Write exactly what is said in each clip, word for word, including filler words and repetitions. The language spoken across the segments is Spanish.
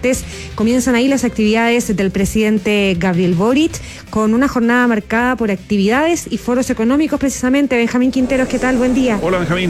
martes comienzan ahí las actividades del presidente Gabriel Boric, con una jornada marcada por actividades y foros económicos precisamente. Benjamín Quinteros, ¿qué tal? Buen día. Hola, Benjamín.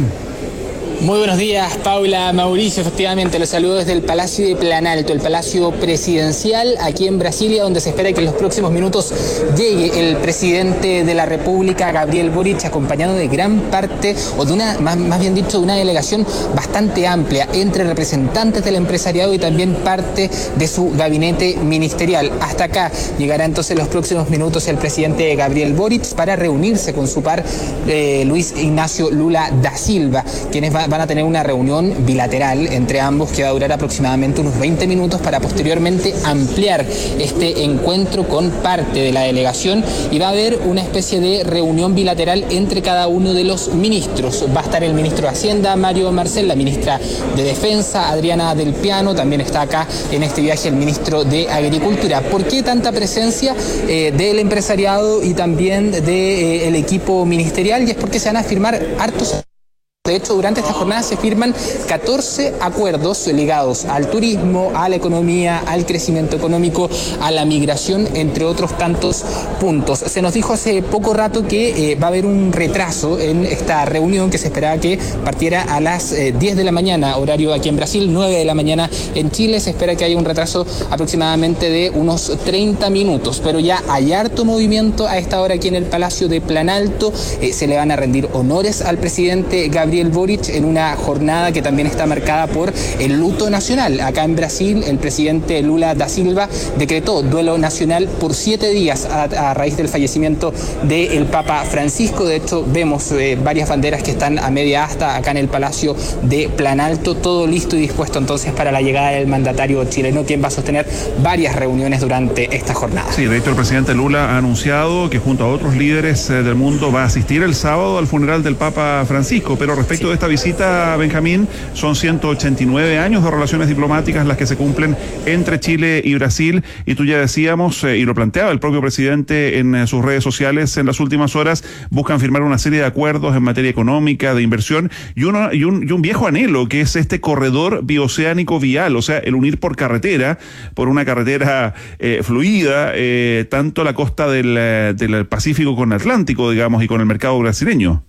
Muy buenos días, Paula, Mauricio. Efectivamente, los saludo desde el Palacio de Planalto, el Palacio Presidencial, aquí en Brasilia, donde se espera que en los próximos minutos llegue el presidente de la República, Gabriel Boric, acompañado de gran parte, o de una, más, más bien dicho, de una delegación bastante amplia, entre representantes del empresariado y también parte de su gabinete ministerial. Hasta acá llegará entonces en los próximos minutos el presidente Gabriel Boric para reunirse con su par, eh, Luis Ignacio Lula da Silva, quienes van van a tener una reunión bilateral entre ambos que va a durar aproximadamente unos veinte minutos para posteriormente ampliar este encuentro con parte de la delegación, y va a haber una especie de reunión bilateral entre cada uno de los ministros. Va a estar el ministro de Hacienda, Mario Marcel, la ministra de Defensa, Adriana Del Piano, también está acá en este viaje el ministro de Agricultura. ¿Por qué tanta presencia eh, del empresariado y también del de, eh, equipo ministerial? Y es porque se van a firmar hartos. De hecho, durante esta jornada se firman catorce acuerdos ligados al turismo, a la economía, al crecimiento económico, a la migración, entre otros tantos puntos. Se nos dijo hace poco rato que eh, va a haber un retraso en esta reunión, que se esperaba que partiera a las eh, diez de la mañana, horario aquí en Brasil, nueve de la mañana en Chile. Se espera que haya un retraso aproximadamente de unos treinta minutos, pero ya hay harto movimiento a esta hora aquí en el Palacio de Planalto. Eh, se le van a rendir honores al presidente Gabriel Boric en una jornada que también está marcada por el luto nacional. Acá en Brasil, el presidente Lula da Silva decretó duelo nacional por siete días a, a raíz del fallecimiento del Papa Francisco. De hecho, vemos eh, varias banderas que están a media asta acá en el Palacio de Planalto, todo listo y dispuesto entonces para la llegada del mandatario chileno, quien va a sostener varias reuniones durante esta jornada. Sí, de hecho, el presidente Lula ha anunciado que junto a otros líderes eh, del mundo va a asistir el sábado al funeral del Papa Francisco, pero respecto de esta visita, Benjamín, son ciento ochenta y nueve años de relaciones diplomáticas las que se cumplen entre Chile y Brasil, y tú ya decíamos, eh, y lo planteaba el propio presidente en eh, sus redes sociales en las últimas horas, buscan firmar una serie de acuerdos en materia económica, de inversión, y, uno, y, un, y un viejo anhelo, que es este corredor bioceánico vial, o sea, el unir por carretera, por una carretera eh, fluida, eh, tanto la costa del, eh, del Pacífico con el Atlántico, digamos, y con el mercado brasileño.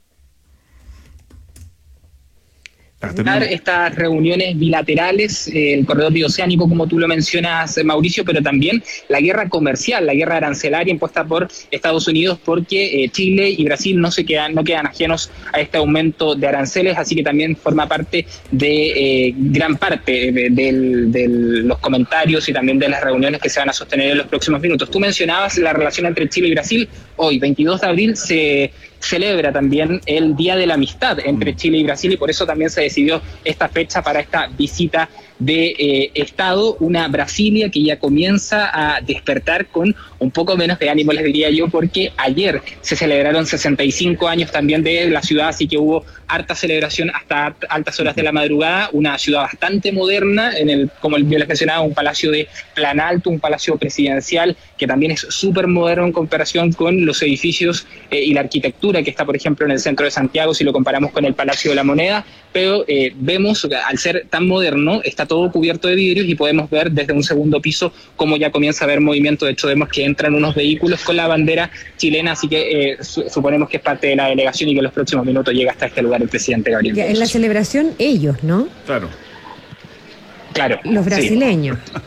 Estas reuniones bilaterales, eh, el corredor bioceánico, como tú lo mencionas, Mauricio, pero también la guerra comercial, la guerra arancelaria impuesta por Estados Unidos, porque eh, Chile y Brasil no se quedan, no quedan ajenos a este aumento de aranceles, así que también forma parte de eh, gran parte de, de, de los comentarios y también de las reuniones que se van a sostener en los próximos minutos. Tú mencionabas la relación entre Chile y Brasil. Hoy, veintidós de abril, se celebra también el Día de la Amistad entre Chile y Brasil, y por eso también se decidió esta fecha para esta visita de eh, Estado, una Brasilia que ya comienza a despertar con un poco menos de ánimo, les diría yo, porque ayer se celebraron sesenta y cinco años también de la ciudad, así que hubo harta celebración hasta altas horas de la madrugada, una ciudad bastante moderna, en el, como yo les mencionaba, un palacio de Planalto, un palacio presidencial que también es súper moderno en comparación con los edificios eh, y la arquitectura que está, por ejemplo, en el centro de Santiago, si lo comparamos con el Palacio de la Moneda, pero eh, vemos, al ser tan moderno, está todo cubierto de vidrios y podemos ver desde un segundo piso cómo ya comienza a haber movimiento. De hecho, vemos que entran unos vehículos con la bandera chilena, así que eh, su suponemos que es parte de la delegación y que en los próximos minutos llega hasta este lugar el presidente Gabriel Boric. En la celebración ellos, ¿no? Claro. Claro. Los brasileños. Sí.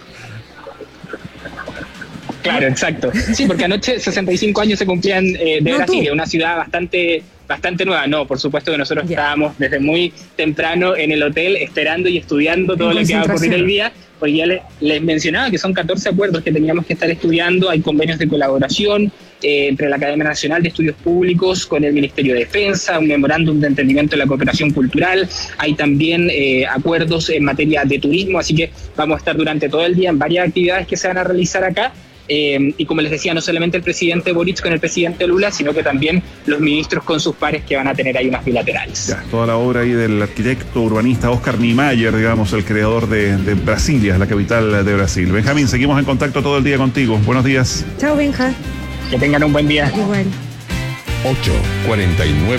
Claro, exacto. Sí, porque anoche sesenta y cinco años se cumplían eh, de no, Brasilia, tú. Una ciudad bastante bastante nueva. No, por supuesto que nosotros yeah. estábamos desde muy temprano en el hotel esperando y estudiando todo lo que va a ocurrir el día, porque ya les, les mencionaba que son catorce acuerdos que teníamos que estar estudiando. Hay convenios de colaboración eh, entre la Academia Nacional de Estudios Públicos con el Ministerio de Defensa, un memorándum de entendimiento de la cooperación cultural. Hay también eh, acuerdos en materia de turismo, así que vamos a estar durante todo el día en varias actividades que se van a realizar acá. Eh, y como les decía, no solamente el presidente Boric con el presidente Lula, sino que también los ministros con sus pares, que van a tener ahí unas bilaterales. Ya, toda la obra ahí del arquitecto urbanista Oscar Niemeyer, digamos, el creador de, de Brasilia, la capital de Brasil. Benjamín, seguimos en contacto todo el día contigo. Buenos días. Chao, Benja. Que tengan un buen día. Igual. ocho cuarenta y nueve